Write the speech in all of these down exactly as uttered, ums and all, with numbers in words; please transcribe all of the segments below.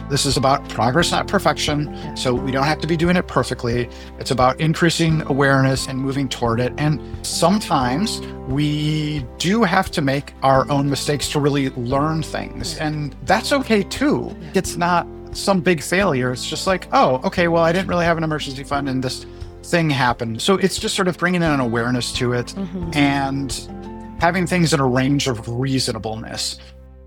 This is about progress, not perfection. So we don't have to be doing it perfectly. It's about increasing awareness and moving toward it. And sometimes we do have to make our own mistakes to really learn things. And that's okay too. It's not some big failure. It's just like, oh, okay, well, I didn't really have an emergency fund and this thing happened. So it's just sort of bringing in an awareness to it mm-hmm. and having things in a range of reasonableness.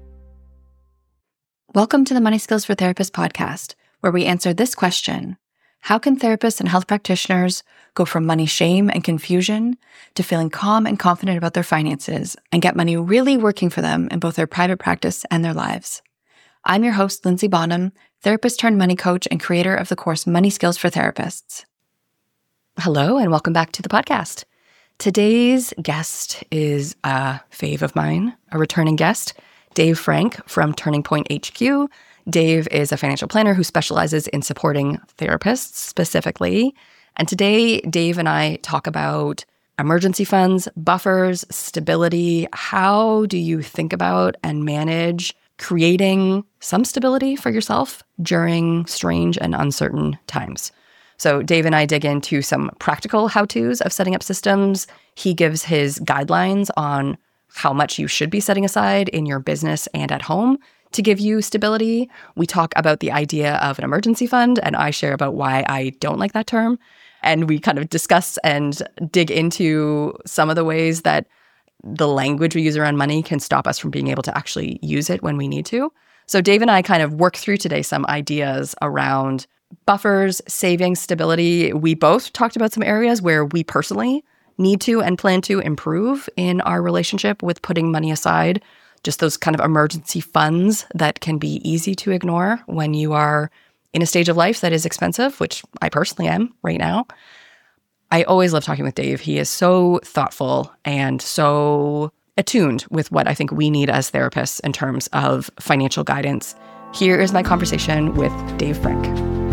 Welcome to the Money Skills for Therapists podcast, where we answer this question: how can therapists and health practitioners go from money shame and confusion to feeling calm and confident about their finances and get money really working for them in both their private practice and their lives? I'm your host, Lindsay Bonham, therapist turned money coach and creator of the course Money Skills for Therapists. Hello, and welcome back to the podcast. Today's guest is a fave of mine, a returning guest, Dave Frank from Turning Point H Q. Dave is a financial planner who specializes in supporting therapists specifically. And today, Dave and I talk about emergency funds, buffers, stability. How do you think about and manage creating some stability for yourself during strange and uncertain times? So Dave and I dig into some practical how-tos of setting up systems. He gives his guidelines on how much you should be setting aside in your business and at home to give you stability. We talk about the idea of an emergency fund, and I share about why I don't like that term. And we kind of discuss and dig into some of the ways that the language we use around money can stop us from being able to actually use it when we need to. So Dave and I kind of work through today some ideas around buffers, savings, stability. We both talked about some areas where we personally need to and plan to improve in our relationship with putting money aside, just those kind of emergency funds that can be easy to ignore when you are in a stage of life that is expensive, which I personally am right now. I always love talking with Dave. He is so thoughtful and so attuned with what I think we need as therapists in terms of financial guidance. Here is my conversation with Dave Frank.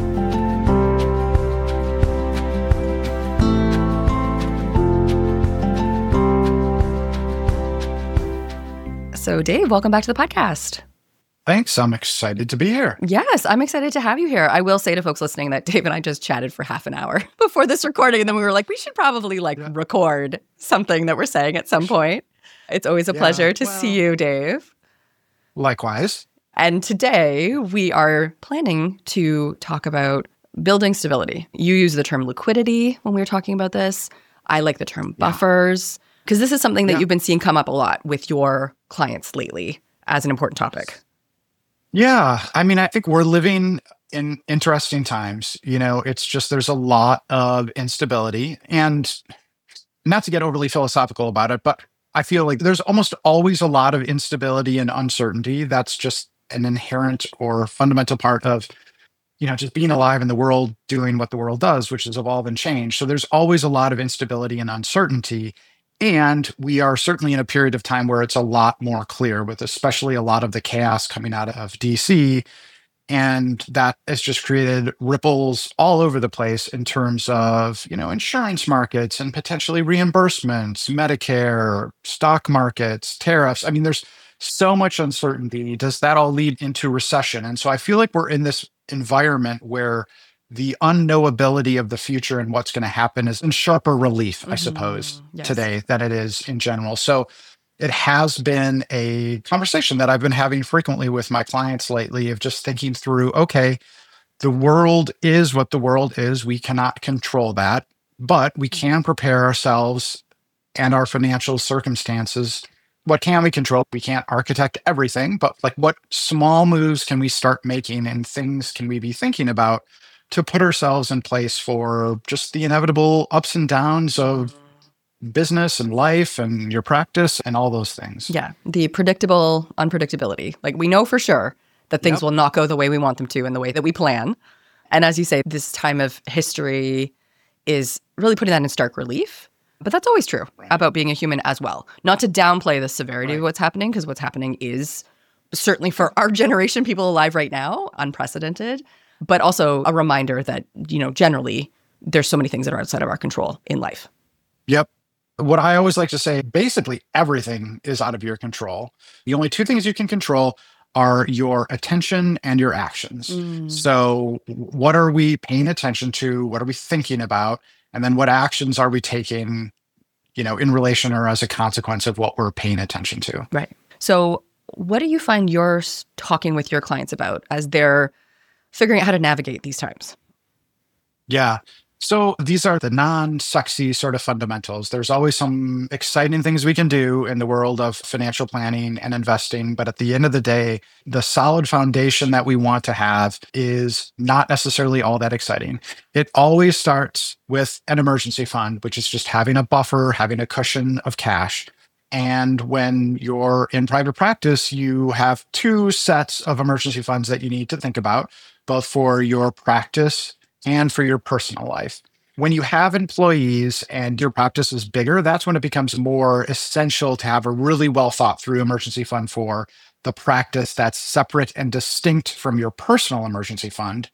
So Dave, welcome back to the podcast. Thanks. I'm excited to be here. Yes, I'm excited to have you here. I will say to folks listening that Dave and I just chatted for half an hour before this recording, and then we were like, we should probably like yeah. record something that we're saying at some point. It's always a yeah, pleasure to well, see you, Dave. Likewise. And today we are planning to talk about building stability. You use the term liquidity when we were talking about this. I like the term buffers. Yeah. Because this is something that yeah. you've been seeing come up a lot with your clients lately as an important topic. Yeah. I mean, I think we're living in interesting times. You know, it's just there's a lot of instability. And not to get overly philosophical about it, but I feel like there's almost always a lot of instability and uncertainty. That's just an inherent or fundamental part of, you know, just being alive in the world, doing what the world does, which is evolve and change. So there's always a lot of instability and uncertainty. And we are certainly in a period of time where it's a lot more clear, with especially a lot of the chaos coming out of D C. And that has just created ripples all over the place in terms of, you know, insurance markets and potentially reimbursements, Medicare, stock markets, tariffs. I mean, there's so much uncertainty. Does that all lead into recession? And so I feel like we're in this environment where the unknowability of the future and what's going to happen is in sharper relief, mm-hmm. I suppose, yes. today than it is in general. So it has been a conversation that I've been having frequently with my clients lately of just thinking through, okay, the world is what the world is. We cannot control that, but we can prepare ourselves and our financial circumstances. What can we control? We can't architect everything, but like what small moves can we start making and things can we be thinking about to put ourselves in place for just the inevitable ups and downs of business and life and your practice and all those things. Yeah, the predictable unpredictability. Like we know for sure that things yep. will not go the way we want them to in the way that we plan. And as you say, this time of history is really putting that in stark relief. But that's always true right. about being a human as well. Not to downplay the severity right. of what's happening, because what's happening is certainly for our generation, people alive right now, unprecedented. But also a reminder that, you know, generally, there's so many things that are outside of our control in life. Yep. What I always like to say, basically everything is out of your control. The only two things you can control are your attention and your actions. Mm. So, what are we paying attention to? What are we thinking about? And then what actions are we taking, you know, in relation or as a consequence of what we're paying attention to? Right. So, what do you find you're s- talking with your clients about as they're figuring out how to navigate these times? Yeah. So these are the non-sexy sort of fundamentals. There's always some exciting things we can do in the world of financial planning and investing. But at the end of the day, the solid foundation that we want to have is not necessarily all that exciting. It always starts with an emergency fund, which is just having a buffer, having a cushion of cash. And when you're in private practice, you have two sets of emergency funds that you need to think about, both for your practice and for your personal life. When you have employees and your practice is bigger, that's when it becomes more essential to have a really well thought through emergency fund for the practice that's separate and distinct from your personal emergency fund.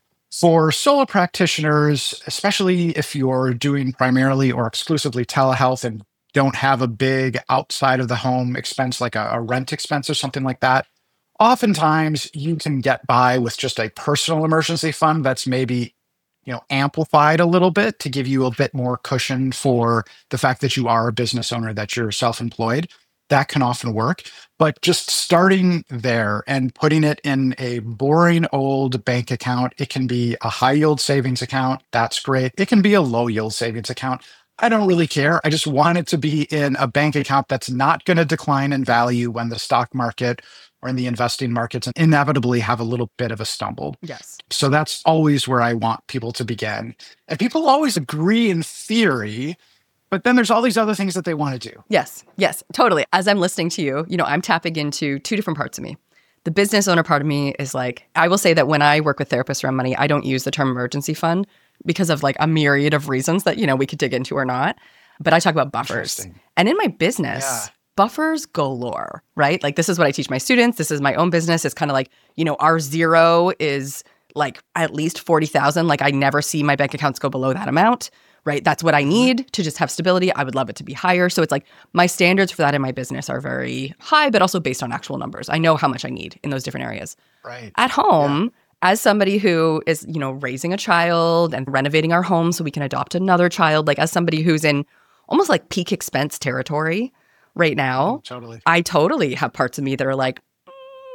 For solo practitioners, especially if you're doing primarily or exclusively telehealth and don't have a big outside of the home expense like a, a rent expense or something like that, oftentimes you can get by with just a personal emergency fund that's maybe, you know, amplified a little bit to give you a bit more cushion for the fact that you are a business owner, that you're self-employed. That can often work. But just starting there and putting it in a boring old bank account, it can be a high yield savings account. That's great. It can be a low yield savings account. I don't really care. I just want it to be in a bank account that's not going to decline in value when the stock market or in the investing markets inevitably have a little bit of a stumble. Yes. So that's always where I want people to begin. And people always agree in theory, but then there's all these other things that they want to do. Yes. Yes, totally. As I'm listening to you, you know, I'm tapping into two different parts of me. The business owner part of me is like, I will say that when I work with therapists around money, I don't use the term emergency fund because of like a myriad of reasons that, you know, we could dig into or not. But I talk about buffers. And in my business, Yeah. buffers galore, right? Like this is what I teach my students. This is my own business. It's kind of like, you know, our zero is like at least forty thousand. Like I never see my bank accounts go below that amount, right? That's what I need to just have stability. I would love it to be higher. So it's like my standards for that in my business are very high, but also based on actual numbers. I know how much I need in those different areas. Right. At home, as somebody who is, you know, raising a child and renovating our home so we can adopt another child, like as somebody who's in almost like peak expense territory right now, Oh, totally. I totally have parts of me that are like, mm,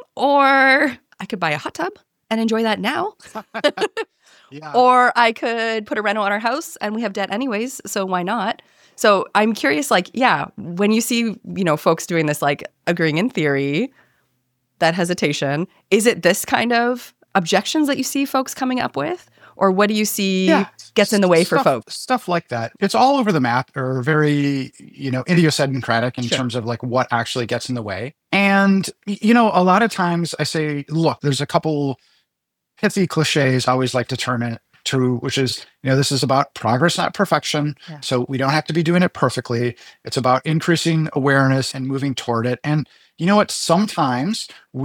or I could buy a hot tub and enjoy that now. Yeah. Or I could put a rental on our house and we have debt anyways, so why not? So I'm curious, like, yeah, when you see, you know, folks doing this, like agreeing in theory, that hesitation, is it this kind of objections that you see folks coming up with? Or what do you see Yeah. gets in the way for Stuff- folks? Stuff like that. It's all over the map, or very, you know, idiosyncratic in Sure. terms of like what actually gets in the way. And, y- you know, a lot of times I say, look, there's a couple pithy cliches I always like to turn it to, which is, you know, this is about progress, not perfection. Yeah. So we don't have to be doing it perfectly. It's about increasing awareness and moving toward it. And you know what? Sometimes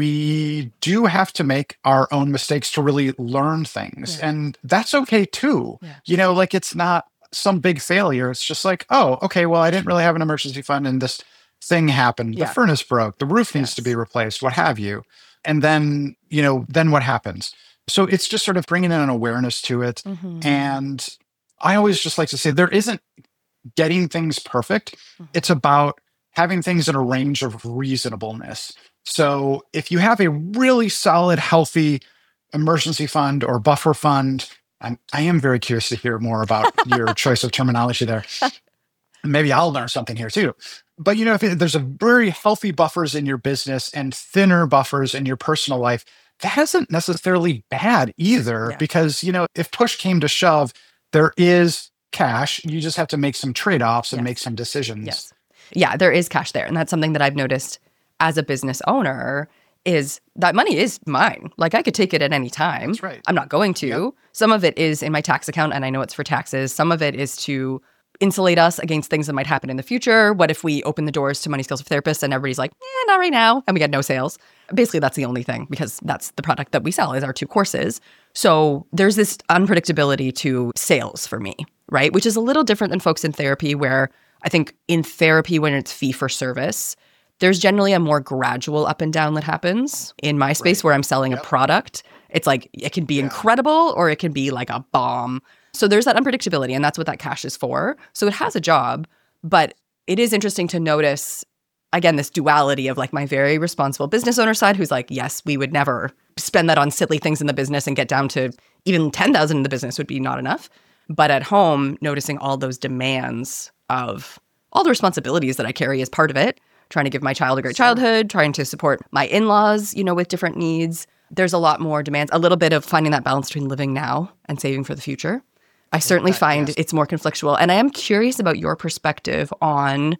we do have to make our own mistakes to really learn things. Yeah. And that's okay too. Yeah. You know, like it's not some big failure. It's just like, oh, okay, well, I didn't really have an emergency fund and this thing happened. Yeah. The furnace broke, the roof needs to Yes. be replaced, what have you. And then, you know, then what happens? So it's just sort of bringing in an awareness to it. Mhm. And I always just like to say there isn't getting things perfect. Mhm. It's about having things in a range of reasonableness. So if you have a really solid, healthy emergency fund or buffer fund, I'm, I am very curious to hear more about your choice of terminology there. Maybe I'll learn something here too. But you know, if it, there's a very healthy buffers in your business and thinner buffers in your personal life, that isn't necessarily bad either. Yeah. Because, you know, if push came to shove, there is cash. You just have to make some trade-offs and Yes. make some decisions. Yes. Yeah, there is cash there. And that's something that I've noticed as a business owner is that money is mine. Like I could take it at any time. That's right. I'm not going to. Yep. Some of it is in my tax account and I know it's for taxes. Some of it is to insulate us against things that might happen in the future. What if we open the doors to Money Skills for Therapists and everybody's like, eh, not right now, and we get no sales? Basically, that's the only thing because that's the product that we sell is our two courses. So there's this unpredictability to sales for me, right? Which is a little different than folks in therapy where I think in therapy, when it's fee for service, There's generally a more gradual up and down that happens in my space Right. where I'm selling Yep. a product. It's like it can be Yeah. incredible or it can be like a bomb. So there's that unpredictability, and that's what that cash is for. So it has a job, but it is interesting to notice, again, this duality of like my very responsible business owner side who's like, yes, we would never spend that on silly things in the business and get down to even ten thousand in the business would be not enough. But at home, noticing all those demands of all the responsibilities that I carry as part of it, trying to give my child a great Sure. childhood, trying to support my in-laws, you know, with different needs. There's a lot more demands, a little bit of finding that balance between living now and saving for the future. I certainly that, find yes. it's more conflictual. And I am curious about your perspective on,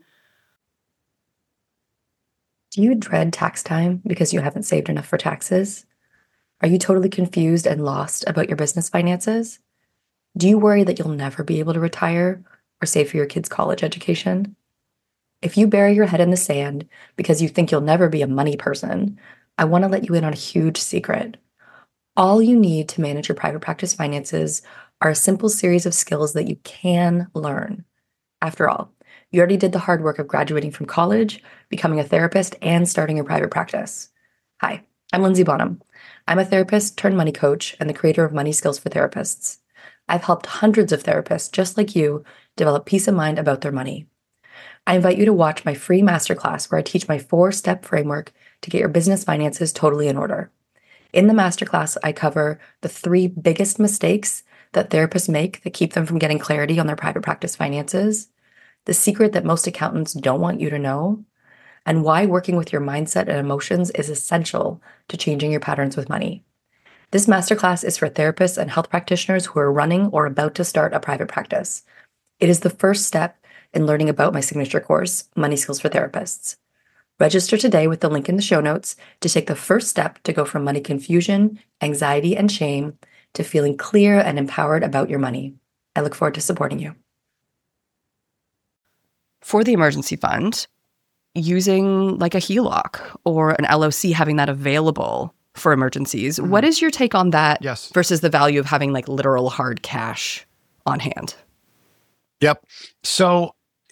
Do you dread tax time because you haven't saved enough for taxes? Are you totally confused and lost about your business finances? Do you worry that you'll never be able to retire or save for your kids' college education? If you bury your head in the sand because you think you'll never be a money person, I want to let you in on a huge secret. All you need to manage your private practice finances are a simple series of skills that you can learn. After all, you already did the hard work of graduating from college, becoming a therapist, and starting your private practice. Hi, I'm Lindsay Bonham. I'm a therapist turned money coach and the creator of Money Skills for Therapists. I've helped hundreds of therapists just like you develop peace of mind about their money. I invite you to watch my free masterclass where I teach my four-step framework to get your business finances totally in order. In the masterclass, I cover the three biggest mistakes that therapists make that keep them from getting clarity on their private practice finances, the secret that most accountants don't want you to know, and why working with your mindset and emotions is essential to changing your patterns with money. This masterclass is for therapists and health practitioners who are running or about to start a private practice. It is the first step in learning about my signature course, Money Skills for Therapists. Register today with the link in the show notes to take the first step to go from money confusion, anxiety, and shame to feeling clear and empowered about your money. I look forward to supporting you. for the emergency fund, using like a H E L O C or an L O C, having that available for emergencies. Mhm. What is your take on that Yes. versus the value of having like literal hard cash on hand? Yep. So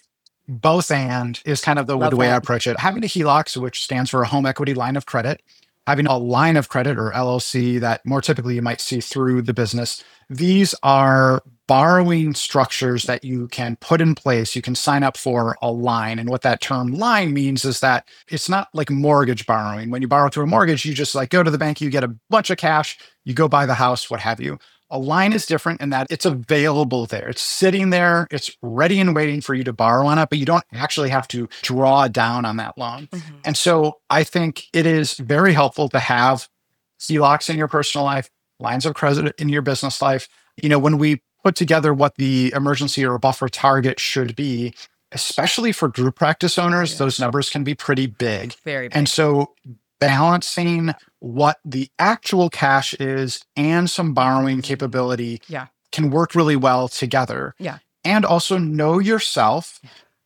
both and is kind of the, Love the way I that. approach it. Having a H E L O C, which stands for a home equity line of credit, having a line of credit or L L C that more typically you might see through the business. These are borrowing structures that you can put in place. You can sign up for a line. And what that term line means is that it's not like mortgage borrowing. When you borrow through a mortgage, you just like go to the bank, you get a bunch of cash, you go buy the house, what have you. A line is different in that it's available there. It's sitting there. It's ready and waiting for you to borrow on it, but you don't actually have to draw down on that loan. Mm-hmm. And so I think it is very helpful to have H E L O Cs in your personal life, lines of credit in your business life. You know, when we put together what the emergency or buffer target should be, especially for group practice owners, Yeah. those numbers can be pretty big. Very big. And so balancing what the actual cash is and some borrowing capability Yeah. can work really well together. Yeah. And also know yourself.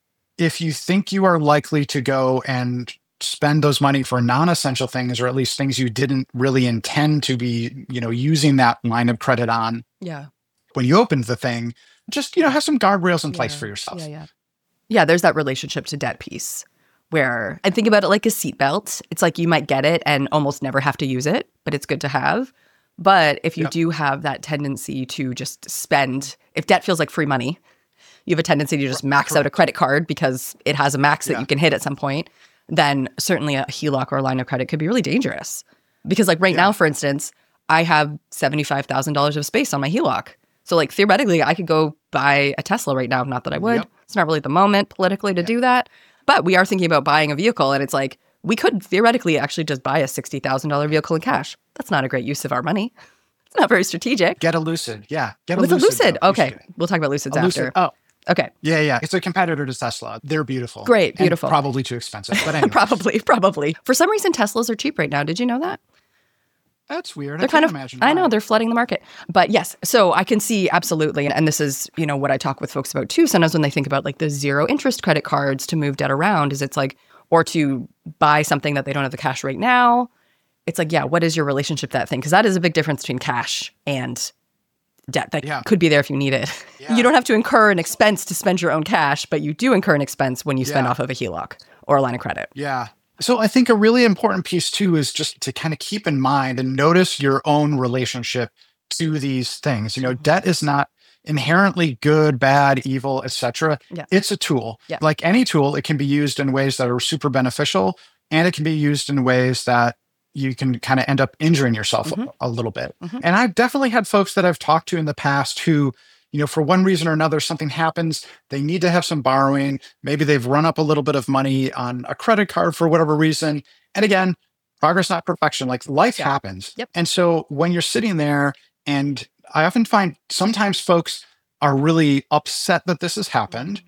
If you think you are likely to go and spend those money for non-essential things, or at least things you didn't really intend to be, you know, using that line of credit on Yeah. when you opened the thing, just, you know, have some guardrails in place Yeah. for yourself. Yeah, yeah. Yeah, there's that relationship to debt piece where I think about it like a seatbelt. It's like you might get it and almost never have to use it, but it's good to have. But if you Yep. do have that tendency to just spend, if debt feels like free money, you have a tendency to just max out a credit card because it has a max that Yeah. you can hit at some point, then certainly a H E L O C or a line of credit could be really dangerous. Because like right Yeah. now, for instance, I have seventy-five thousand dollars of space on my H E L O C. So like theoretically, I could go buy a Tesla right now. Not that I would. Yep. It's not really the moment politically to Yeah. do that. But we are thinking about buying a vehicle, and it's like we could theoretically actually just buy a sixty thousand dollars vehicle in cash. That's not a great use of our money. It's not very strategic. Get a Lucid. Yeah. Get a With a Lucid. Lucid. though. You Okay. should. We'll talk about Lucids A after. Lucid. Oh, Okay. yeah, yeah. It's a competitor to Tesla. They're beautiful. Great, And beautiful. probably too expensive. But anyway, Probably, probably. For some reason, Teslas are cheap right now. Did you know that? that's weird. They're I kind can't of, imagine. I know, why. they're flooding the market. But yes, so I can see absolutely, and this is, you know, what I talk with folks about too, sometimes when they think about like the zero interest credit cards to move debt around, is it's like, or to buy something that they don't have the cash right now. It's like, yeah, what is your relationship to that thing? Because that is a big difference between cash and debt that Yeah. could be there if you need it. Yeah. You don't have to incur an expense to spend your own cash, but you do incur an expense when you spend Yeah. off of a H E L O C or a line of credit. Yeah. So I think a really important piece too is just to kind of keep in mind and notice your own relationship to these things. You know, debt is not inherently good, bad, evil, et cetera. Yeah. It's a tool. Yeah. Like any tool, it can be used in ways that are super beneficial, and it can be used in ways that you can kind of end up injuring yourself Mhm. a, a little bit. Mhm. And I've definitely had folks that I've talked to in the past who, you know, for one reason or another, something happens, they need to have some borrowing. Maybe they've run up a little bit of money on a credit card for whatever reason. And again, progress, not perfection. Like life Yeah. happens. Yep. And so when you're sitting there, and I often find sometimes folks are really upset that this has happened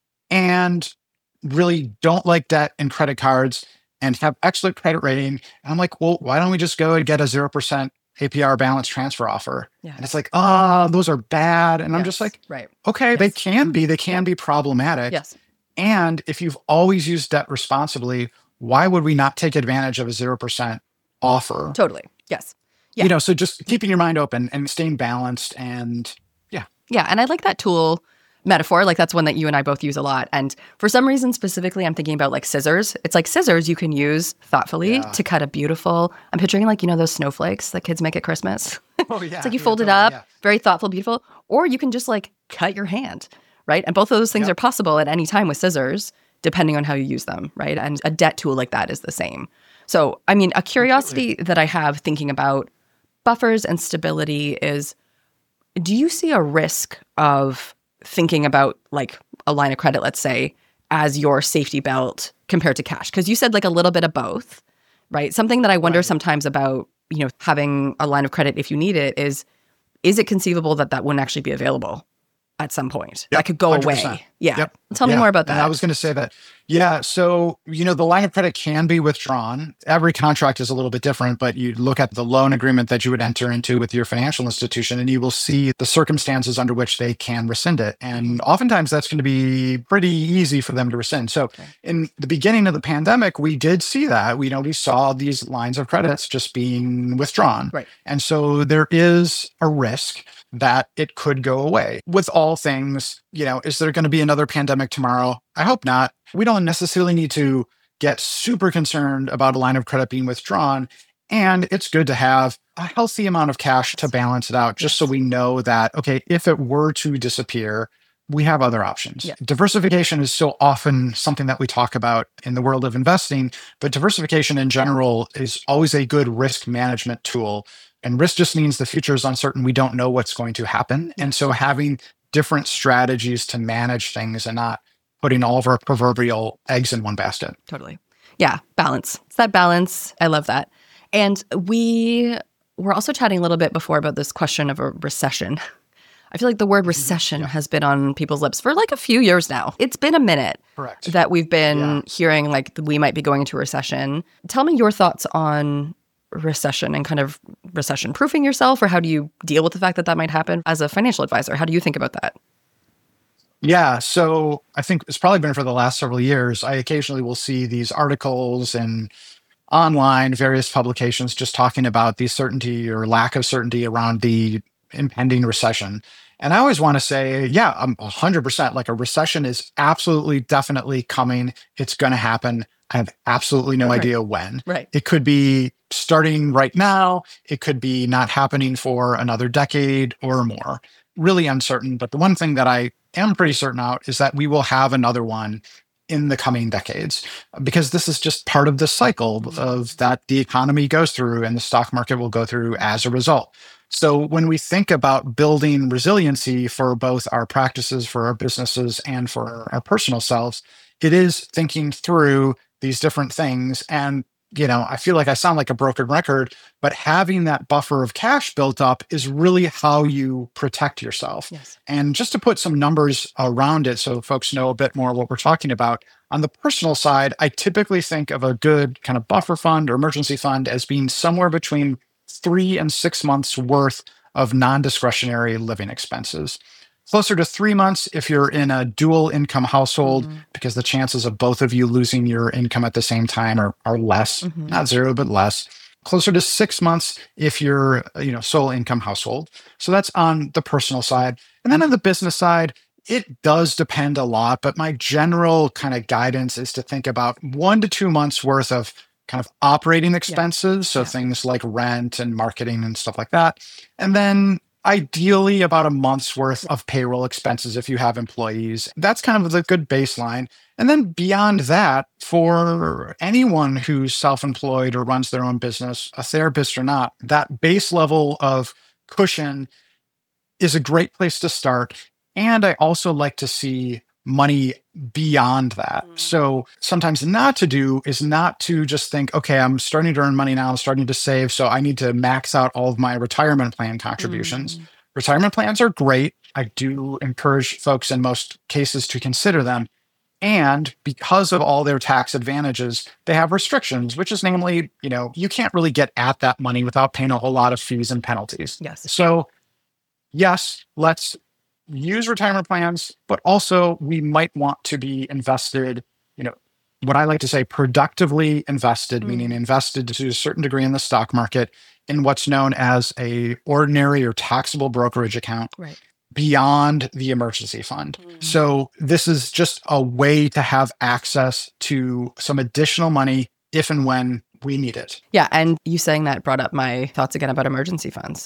and really don't like debt and credit cards and have excellent credit rating. And I'm like, well, why don't we just go and get a zero percent A P R balance transfer offer? Yeah. And it's like, oh, those are bad. And I'm just Yes. like, right. okay, they Yes. can be, they can be problematic. Yes. And if you've always used debt responsibly, why would we not take advantage of a zero percent offer? Totally. Yes. Yeah. You know, so just keeping your mind open and staying balanced and Yeah. And I like that tool metaphor. Like that's one that you and I both use a lot. And for some reason specifically, I'm thinking about like scissors. It's like scissors you can use thoughtfully Yeah. to cut a beautiful, I'm picturing like, you know, those snowflakes that kids make at Christmas. oh yeah, It's like you yeah, fold it totally, up, yeah. very thoughtful, beautiful, or you can just like cut your hand, right? And both of those things Yep. are possible at any time with scissors, depending on how you use them, right? And a debt tool like that is the same. So, I mean, a curiosity that I have thinking about buffers and stability is, do you see a risk of thinking about like a line of credit, let's say, as your safety belt compared to cash? Because you said like a little bit of both, right? Something that I wonder Right. sometimes about, you know, having a line of credit if you need it is, is it conceivable that that wouldn't actually be available at some point? Yep, That could go one hundred percent. away. Yeah. Yep. Tell me Yeah, more about and that. I was going to say that. Yeah. So, you know, the line of credit can be withdrawn. Every contract is a little bit different, but you look at the loan agreement that you would enter into with your financial institution, and you will see the circumstances under which they can rescind it. And oftentimes that's going to be pretty easy for them to rescind. So Okay. in the beginning of the pandemic, we did see that. We, you know, we saw these lines of credits just being withdrawn. Right. And so there is a risk that it could go away. With all things, you know, is there going to be another pandemic tomorrow? I hope not. We don't necessarily need to get super concerned about a line of credit being withdrawn. And it's good to have a healthy amount of cash to balance it out, just so we know that, okay, if it were to disappear, we have other options. Yeah. Diversification is so often something that we talk about in the world of investing, but diversification in general is always a good risk management tool. And risk just means the future is uncertain. We don't know what's going to happen. And so having different strategies to manage things and not putting all of our proverbial eggs in one basket. Totally. Yeah. Balance. It's that balance. I love that. And we were also chatting a little bit before about this question of a recession. I feel like the word recession has been on people's lips for like a few years now. It's been a minute Correct. that we've been Yeah. hearing like we might be going into a recession. Tell me your thoughts on recession and kind of recession proofing yourself, or how do you deal with the fact that that might happen as a financial advisor? How do you think about that? Yeah. So I think it's probably been for the last several years. I occasionally will see these articles and online, various publications just talking about the certainty or lack of certainty around the impending recession. And I always want to say, yeah, I'm one hundred percent like a recession is absolutely, definitely coming. It's going to happen. I have absolutely no Right. idea when. Right. It could be starting right now. It could be not happening for another decade or more. Really uncertain. But the one thing that I am pretty certain out is that we will have another one in the coming decades, because this is just part of the cycle of that the economy goes through and the stock market will go through as a result. So when we think about building resiliency for both our practices, for our businesses, and for our personal selves, it is thinking through these different things. And, you know, I feel like I sound like a broken record, but having that buffer of cash built up is really how you protect yourself. Yes. And just to put some numbers around it so folks know a bit more what we're talking about, on the personal side, I typically think of a good kind of buffer fund or emergency fund as being somewhere between three and six months worth of non-discretionary living expenses. Closer to three months if you're in a dual income household, Mhm. because the chances of both of you losing your income at the same time are, are less, Mhm. not zero, but less. Closer to six months if you're, you know, sole income household. So that's on the personal side. And then on the business side, it does depend a lot, but my general kind of guidance is to think about one to two months worth of kind of operating expenses. So Yeah. things like rent and marketing and stuff like that. And then ideally about a month's worth of payroll expenses if you have employees. That's kind of the good baseline. And then beyond that, for anyone who's self-employed or runs their own business, a therapist or not, that base level of cushion is a great place to start. And I also like to see money beyond that. Mm. So sometimes not to do is not to just think, okay, I'm starting to earn money now, I'm starting to save, so I need to max out all of my retirement plan contributions. Mm. Retirement plans are great. I do encourage folks in most cases to consider them. And because of all their tax advantages, they have restrictions, which is namely, you know, you can't really get at that money without paying a whole lot of fees and penalties. Yes. So yes, let's use retirement plans, but also we might want to be invested, you know, what I like to say, productively invested, Mm. meaning invested to a certain degree in the stock market in what's known as a ordinary or taxable brokerage account Right. beyond the emergency fund. Mm. So this is just a way to have access to some additional money if and when we need it. Yeah. And you saying that brought up my thoughts again about emergency funds.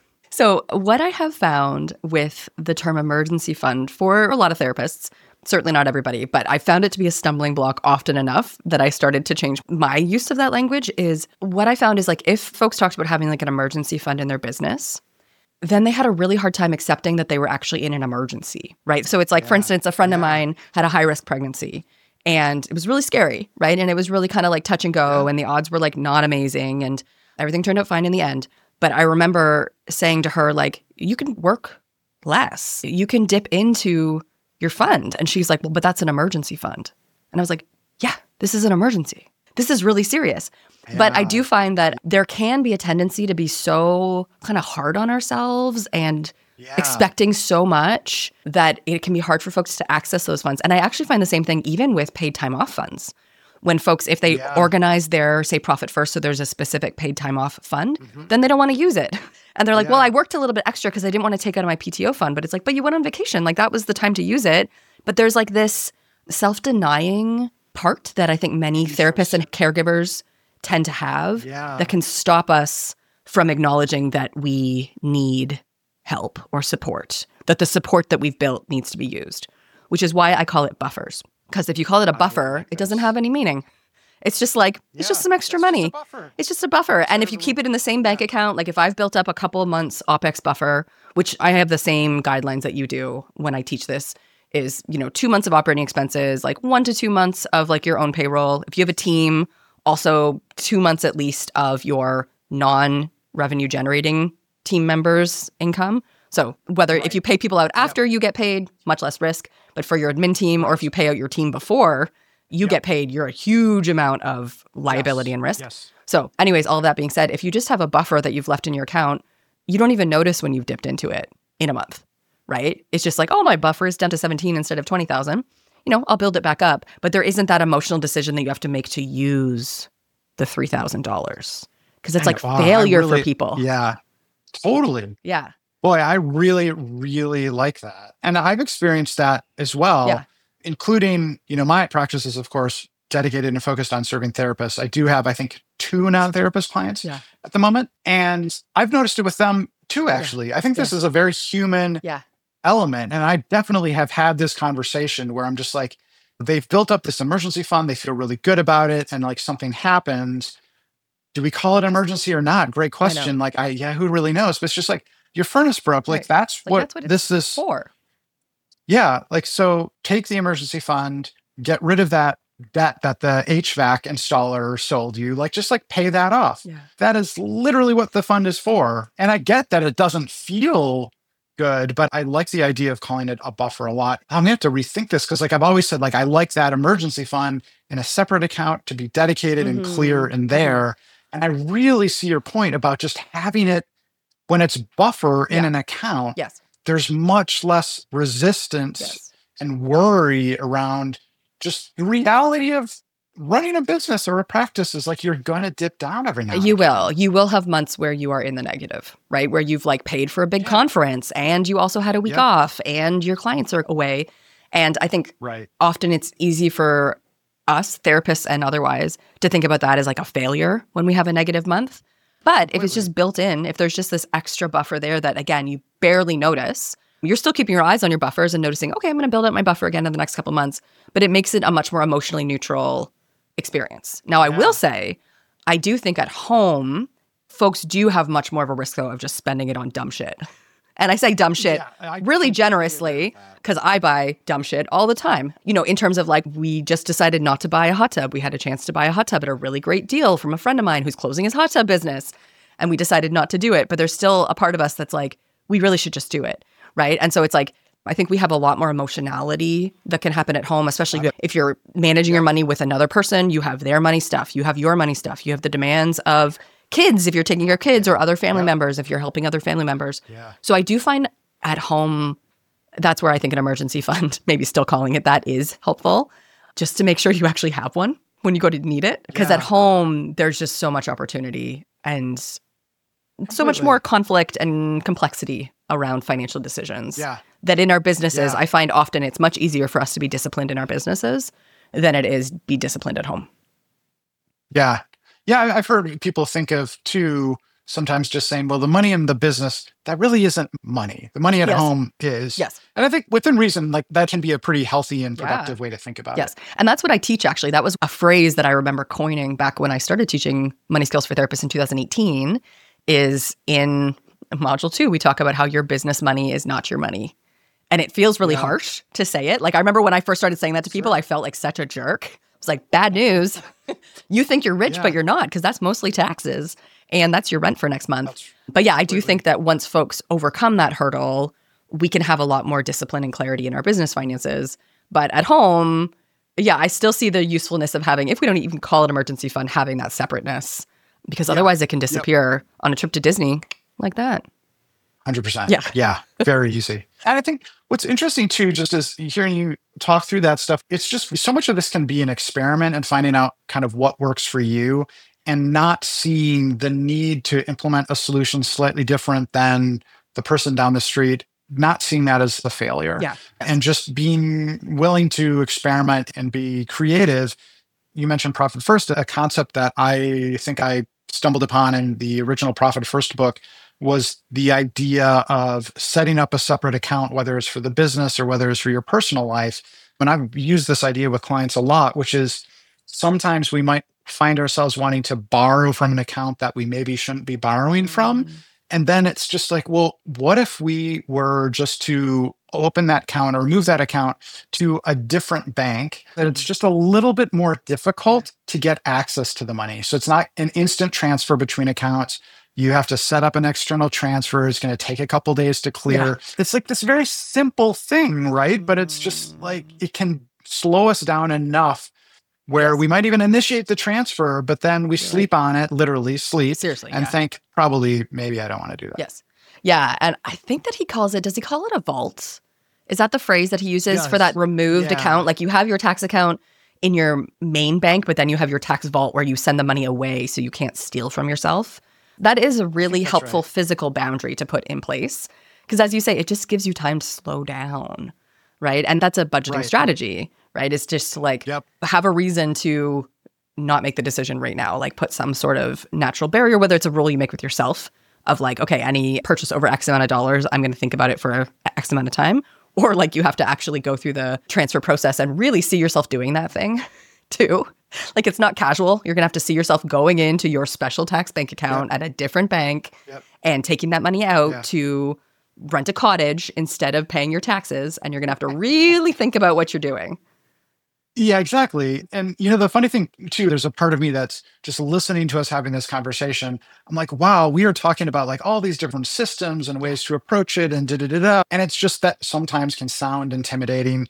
So what I have found with the term emergency fund for a lot of therapists, certainly not everybody, but I found it to be a stumbling block often enough that I started to change my use of that language, is what I found is like if folks talked about having like an emergency fund in their business, then they had a really hard time accepting that they were actually in an emergency, right? So it's like, for Yeah. instance, a friend of Yeah. mine had a high-risk pregnancy and it was really scary, right? And it was really kind of like touch and go Yeah. and the odds were like not amazing and everything turned out fine in the end. But I remember saying to her, like, you can work less. You can dip into your fund. And she's like, well, but that's an emergency fund. And I was like, yeah, this is an emergency. This is really serious. But I Yeah. do find that there can be a tendency to be so kind of hard on ourselves and Yeah. expecting so much that it can be hard for folks to access those funds. And I actually find the same thing even with paid time off funds. When folks, if they Yeah. organize their, say, profit first, so there's a specific paid time off fund, Mhm. then they don't want to use it. And they're like, well, Yeah. I worked a little bit extra because I didn't want to take out of my P T O fund. But it's like, but you went on vacation. Like that was the time to use it. But there's like this self-denying part that I think many therapists and caregivers tend to have Yeah. that can stop us from acknowledging that we need help or support, that the support that we've built needs to be used, which is why I call it buffers. Because if you call it a I buffer, like it doesn't this. have any meaning. It's just like, it's just Yeah, some extra it's just a money. buffer. It's just a buffer. And if you keep it in the same bank account, like if I've built up a couple of months OPEX buffer, which I have the same guidelines that you do when I teach this, is, you know, two months of operating expenses, like one to two months of like your own payroll. If you have a team, also two months at least of your non-revenue generating team members' income. So whether if Right. you pay people out after you get paid, much less risk. But for your admin team, or if you pay out your team before you Yep. get paid, you're a huge amount of liability Yes. and risk. Yes. So anyways, all of that being said, if you just have a buffer that you've left in your account, you don't even notice when you've dipped into it in a month, right? It's just like, oh, my buffer is down to seventeen instead of twenty thousand. You know, I'll build it back up. But there isn't that emotional decision that you have to make to use the three thousand dollars. Because it's I like know. Wow, I failure really- for people. Yeah, totally. Yeah. Boy, I really, really like that. And I've experienced that as well, Yeah. including, you know, my practice is, of course, dedicated and focused on serving therapists. I do have, I think, two non-therapist clients Yeah. at the moment. And I've noticed it with them too, actually. I think this is a very human Yeah. element. And I definitely have had this conversation where I'm just like, they've built up this emergency fund. They feel really good about it. And like something happens. Do we call it emergency or not? Great question. Like, I, yeah, who really knows? But it's just like, your furnace broke. Like, Right. that's, Like, what that's what it's this is. For. Yeah. Like, so take the emergency fund, get rid of that debt that the H V A C installer sold you. Like, just like pay that off. Yeah. That is literally what the fund is for. And I get that it doesn't feel good, but I like the idea of calling it a buffer a lot. I'm gonna have to rethink this because, like I've always said, like I like that emergency fund in a separate account to be dedicated and Mhm. clear in there. And I really see your point about just having it when it's buffer in Yeah. an account. Yes. There's much less resistance Yes. and worry around just the reality of running a business or a practice is like you're going to dip down every now and You again. will. You will have months where you are in the negative, right? Where you've like paid for a big Yeah. conference and you also had a week Yep. off and your clients are away. And I think Right. often it's easy for us, therapists and otherwise, to think about that as like a failure when we have a negative month. But if it's Completely. just built in, if there's just this extra buffer there that, again, you barely notice, you're still keeping your eyes on your buffers and noticing, okay, I'm going to build up my buffer again in the next couple months. But it makes it a much more emotionally neutral experience. Now, I Yeah. will say, I do think at home, folks do have much more of a risk, though, of just spending it on dumb shit. And I say dumb shit Yeah, I really completely agree generously with that. because I buy dumb shit all the time. You know, in terms of like, we just decided not to buy a hot tub. We had a chance to buy a hot tub at a really great deal from a friend of mine who's closing his hot tub business. And we decided not to do it. But there's still a part of us that's like, we really should just do it. Right. And so it's like, I think we have a lot more emotionality that can happen at home, especially if you're managing your money with another person. You have their money stuff. You have your money stuff. You have the demands of kids if you're taking your kids or other family Yep. members if you're helping other family members. Yeah. So I do find at home, that's where I think an emergency fund, maybe still calling it that, is helpful, just to make sure you actually have one when you go to need it. Because at Yeah. home, there's just so much opportunity and so much Completely. more conflict and complexity around financial decisions. Yeah. That in our businesses, Yeah. I find often it's much easier for us to be disciplined in our businesses than it is be disciplined at home. Yeah. Yeah. I- I've heard people think of too, sometimes just saying, well, the money in the business, that really isn't money. The money at Yes. home is. Yes. And I think within reason, like that can be a pretty healthy and Yeah. productive way to think about Yes. it. And that's what I teach, actually. That was a phrase that I remember coining back when I started teaching money skills for therapists in two thousand eighteen, is in module two, we talk about how your business money is not your money. And it feels really Yeah. harsh to say it. Like, I remember when I first started saying that to people, I felt like such a jerk. It's like, bad news. You think you're rich, Yeah. but you're not, because that's mostly taxes. And that's your rent for next month. That's But yeah, I do completely. think that once folks overcome that hurdle, we can have a lot more discipline and clarity in our business finances. But at home, yeah, I still see the usefulness of having, if we don't even call it emergency fund, having that separateness, because otherwise it can disappear on a trip to Disney like that. one hundred percent. Yeah. Yeah. Very easy. And I think what's interesting too, just as hearing you talk through that stuff, it's just so much of this can be an experiment and finding out kind of what works for you and not seeing the need to implement a solution slightly different than the person down the street, not seeing that as a failure. Yeah. And just being willing to experiment and be creative. You mentioned Profit First, a concept that I think I stumbled upon in the original Profit First book was the idea of setting up a separate account, whether it's for the business or whether it's for your personal life. And I've used this idea with clients a lot, which is sometimes we might find ourselves wanting to borrow from an account that we maybe shouldn't be borrowing from. And then it's just like, well, what if we were just to open that account or move that account to a different bank, that it's just a little bit more difficult to get access to the money. So it's not an instant transfer between accounts. You have to set up an external transfer. It's going to take a couple days to clear. Yeah. It's like this very simple thing, right? But it's just like, it can slow us down enough where Yes. we might even initiate the transfer, but then we You're sleep on it, literally sleep, Seriously. and yeah. think probably maybe I don't want to do that. Yes. Yeah. And I think that he calls it, does he call it a vault? Is that the phrase that he uses for that Yes. removed Yeah. account? Like you have your tax account in your main bank, but then you have your tax vault where you send the money away so you can't steal from yourself. That is a really that's helpful right. physical boundary to put in place. Because as you say, it just gives you time to slow down, right? And that's a budgeting Right. strategy, right? It's just to like Yep. have a reason to not make the decision right now, like put some sort of natural barrier, whether it's a rule you make with yourself of like, okay, any purchase over X amount of dollars, I'm going to think about it for X amount of time. Or like you have to actually go through the transfer process and really see yourself doing that thing too. Like it's not casual. You're going to have to see yourself going into your special tax bank account at a different bank Yep. and taking that money out Yeah. to rent a cottage instead of paying your taxes. And you're going to have to really think about what you're doing. Yeah, exactly. And you know, the funny thing too, there's a part of me that's just listening to us having this conversation. I'm like, wow, we are talking about like all these different systems and ways to approach it and da da da da. And it's just that sometimes can sound intimidating.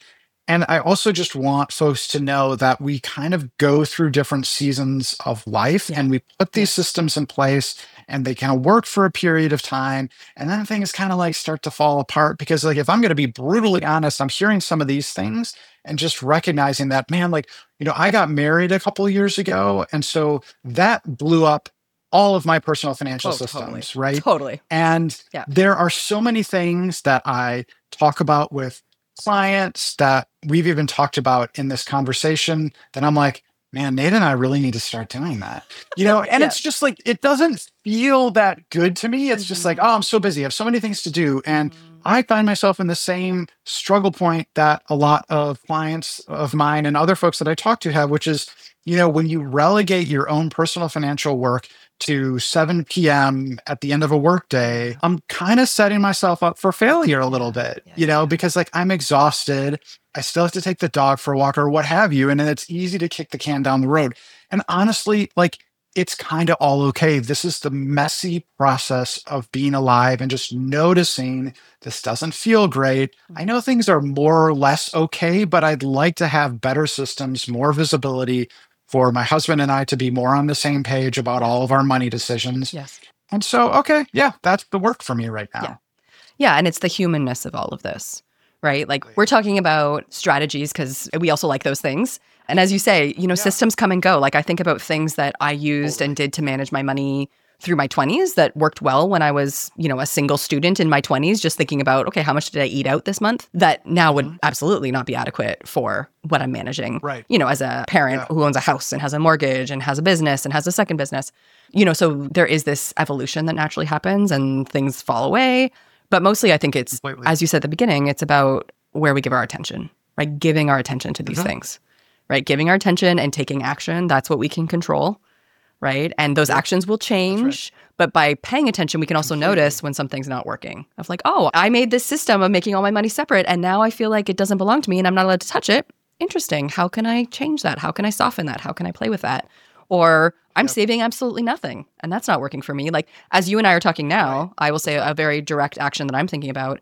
And I also just want folks to know that we kind of go through different seasons of life Yeah. and we put these Yeah. systems in place and they kind of work for a period of time. And then things kind of like start to fall apart because, like, if I'm going to be brutally honest, I'm hearing some of these things and just recognizing that, man, like, you know, I got married a couple of years ago. And so that blew up all of my personal financial Oh, totally. systems, right? Totally. And Yeah. there are so many things that I talk about with clients that we've even talked about in this conversation that I'm like, man, Nate and I really need to start doing that. You know, and Yeah. it's just like, it doesn't feel that good to me. It's just like, Mhm. oh, I'm so busy. I have so many things to do. And Mhm. I find myself in the same struggle point that a lot of clients of mine and other folks that I talk to have, which is, you know, when you relegate your own personal financial work to seven p.m. at the end of a workday, I'm kind of setting myself up for failure a little Yeah, bit, yeah, you know, yeah. because like I'm exhausted. I still have to take the dog for a walk or what have you. And then it's easy to kick the can down the road. And honestly, like, it's kind of all okay. This is the messy process of being alive and just noticing this doesn't feel great. I know things are more or less okay, but I'd like to have better systems, more visibility for my husband and I to be more on the same page about all of our money decisions. Yes. And so, okay, yeah, that's the work for me right now. Yeah. Yeah. And it's the humanness of all of this, right? Like, we're talking about strategies because we also like those things. And as you say, you know, Yeah. systems come and go. Like, I think about things that I used and did to manage my money through my twenties that worked well when I was, you know, a single student in my twenties, just thinking about, okay, how much did I eat out this month? That now would Mhm. absolutely not be adequate for what I'm managing. Right. You know, as a parent Yeah. who owns a house and has a mortgage and has a business and has a second business, you know, so there is this evolution that naturally happens and things fall away. But mostly I think it's, Completely. as you said at the beginning, it's about where we give our attention, right? Giving our attention to these Mhm. things, right? Giving our attention and taking action. That's what we can control, right? And those actions will change. But by paying attention, we can also Completely. notice when something's not working. Of like, oh, I made this system of making all my money separate, and now I feel like it doesn't belong to me and I'm not allowed to touch it. Interesting. How can I change that? How can I soften that? How can I play with that? Or I'm Yep. saving absolutely nothing, and that's not working for me. Like, as you and I are talking now, Right. I will say a very direct action that I'm thinking about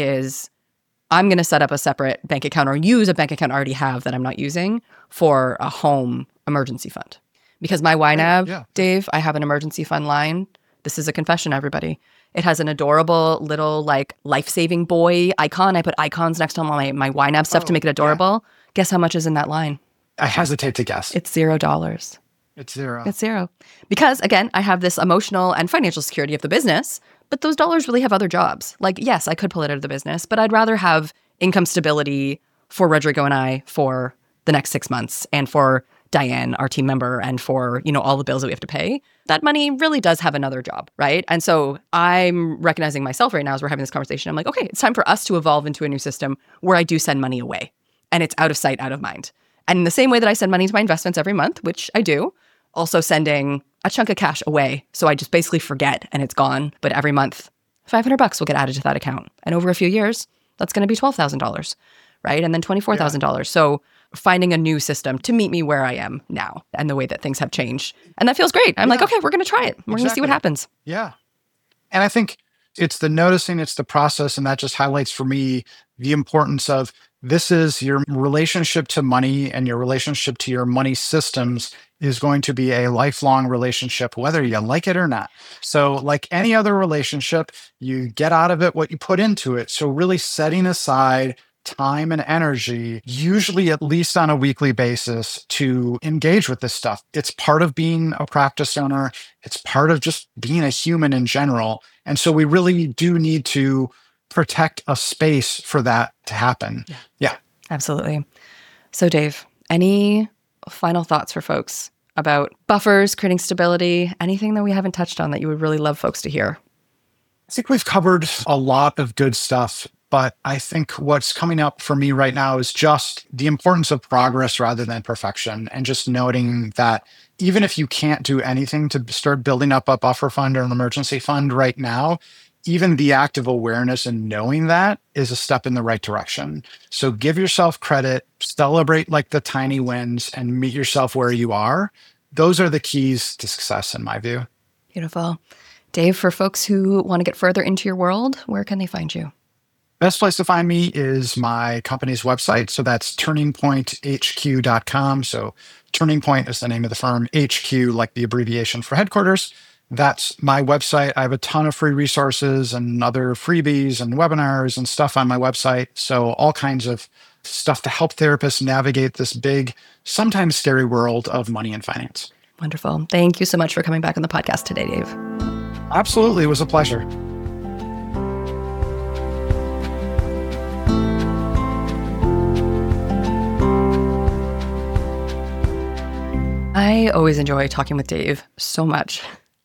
is I'm going to set up a separate bank account or use a bank account I already have that I'm not using for a home emergency fund. Because my Y NAB, yeah. Dave, I have an emergency fund line. This is a confession, everybody. It has an adorable little like life-saving boy icon. I put icons next to all my, my Y NAB stuff to Oh, make it yeah. adorable. Guess how much is in that line? I hesitate to guess. It's zero dollars. It's zero. It's zero. Because again, I have this emotional and financial security of the business, but those dollars really have other jobs. Like, yes, I could pull it out of the business, but I'd rather have income stability for Rodrigo and I for the next six months and for Diane, our team member, and for, you know, all the bills that we have to pay. That money really does have another job, right? And so I'm recognizing myself right now as we're having this conversation. I'm like, okay, it's time for us to evolve into a new system where I do send money away and it's out of sight, out of mind. And in the same way that I send money to my investments every month, which I do, also sending a chunk of cash away. So I just basically forget and it's gone. But every month, five hundred bucks will get added to that account. And over a few years, that's going to be twelve thousand dollars, right? And then twenty-four thousand dollars. Yeah. So finding a new system to meet me where I am now and the way that things have changed. And that feels great. I'm Yeah. like, okay, we're going to try it. We're going to see what Exactly. happens. Yeah. And I think it's the noticing, it's the process. And that just highlights for me the importance of this is your relationship to money, and your relationship to your money systems is going to be a lifelong relationship, whether you like it or not. So like any other relationship, you get out of it what you put into it. So really setting aside time and energy, usually at least on a weekly basis, to engage with this stuff. It's part of being a practice owner. It's part of just being a human in general. And so we really do need to protect a space for that to happen. Yeah. Yeah. Absolutely. So Dave, any final thoughts for folks about buffers, creating stability, anything that we haven't touched on that you would really love folks to hear? I think we've covered a lot of good stuff, but I think what's coming up for me right now is just the importance of progress rather than perfection, and just noting that even if you can't do anything to start building up a buffer fund or an emergency fund right now, even the act of awareness and knowing that is a step in the right direction. So give yourself credit, celebrate like the tiny wins, and meet yourself where you are. Those are the keys to success in my view. Beautiful. Dave, for folks who want to get further into your world, where can they find you? Best place to find me is my company's website. So that's turning point h q dot com. So Turning Point is the name of the firm, H Q, like the abbreviation for headquarters. That's my website. I have a ton of free resources and other freebies and webinars and stuff on my website. So all kinds of stuff to help therapists navigate this big, sometimes scary world of money and finance. Wonderful. Thank you so much for coming back on the podcast today, Dave. Absolutely. It was a pleasure. I always enjoy talking with Dave so much.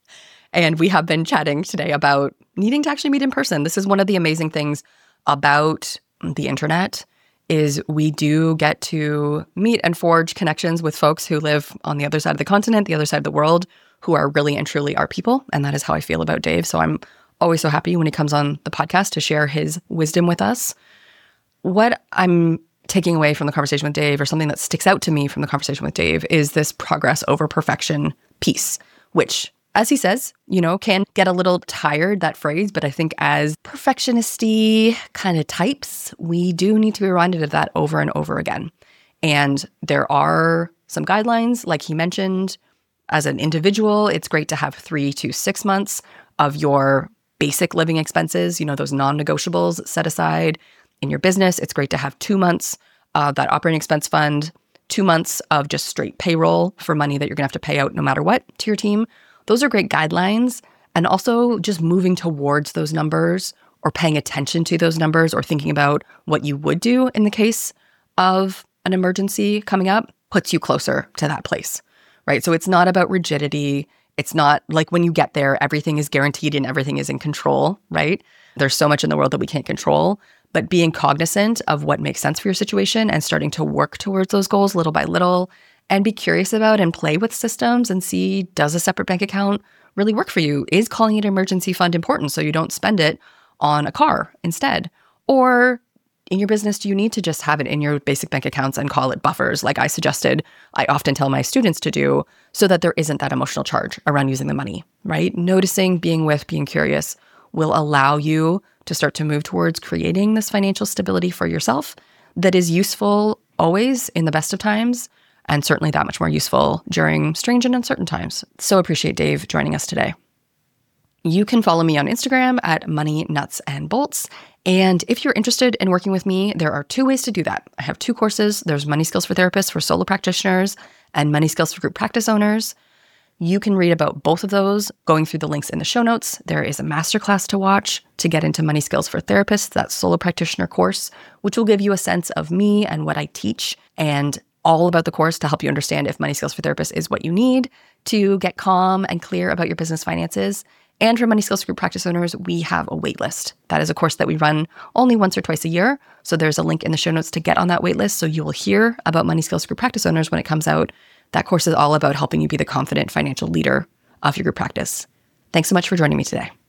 And we have been chatting today about needing to actually meet in person. This is one of the amazing things about the internet is we do get to meet and forge connections with folks who live on the other side of the continent, the other side of the world, who are really and truly our people. And that is how I feel about Dave. So I'm always so happy when he comes on the podcast to share his wisdom with us. What I'm taking away from the conversation with Dave, or something that sticks out to me from the conversation with Dave, is this progress over perfection piece, which, as he says, you know, can get a little tired, that phrase, but I think as perfectionist-y kind of types, we do need to be reminded of that over and over again. And there are some guidelines, like he mentioned. As an individual, it's great to have three to six months of your basic living expenses, you know, those non-negotiables set aside. In your business, it's great to have two months of that operating expense fund, two months of just straight payroll for money that you're going to have to pay out no matter what to your team. Those are great guidelines. And also just moving towards those numbers or paying attention to those numbers or thinking about what you would do in the case of an emergency coming up puts you closer to that place, right? So it's not about rigidity. It's not like when you get there, everything is guaranteed and everything is in control, right? There's so much in the world that we can't control. But being cognizant of what makes sense for your situation and starting to work towards those goals little by little and be curious about and play with systems and see, does a separate bank account really work for you? Is calling it an emergency fund important so you don't spend it on a car instead? Or in your business, do you need to just have it in your basic bank accounts and call it buffers, like I suggested, I often tell my students to do, so that there isn't that emotional charge around using the money, right? Noticing, being with, being curious will allow you to start to move towards creating this financial stability for yourself that is useful always in the best of times, and certainly that much more useful during strange and uncertain times. So appreciate Dave joining us today. You can follow me on Instagram at Money Nuts and Bolts. And if you're interested in working with me, there are two ways to do that. I have two courses. There's Money Skills for Therapists for solo practitioners and Money Skills for group practice owners. You can read about both of those going through the links in the show notes. There is a masterclass to watch to get into Money Skills for Therapists, that solo practitioner course, which will give you a sense of me and what I teach and all about the course to help you understand if Money Skills for Therapists is what you need to get calm and clear about your business finances. And for Money Skills for Group Practice Owners, we have a waitlist. That is a course that we run only once or twice a year. So there's a link in the show notes to get on that waitlist. So you will hear about Money Skills for Group Practice Owners when it comes out. That course is all about helping you be the confident financial leader of your group practice. Thanks so much for joining me today.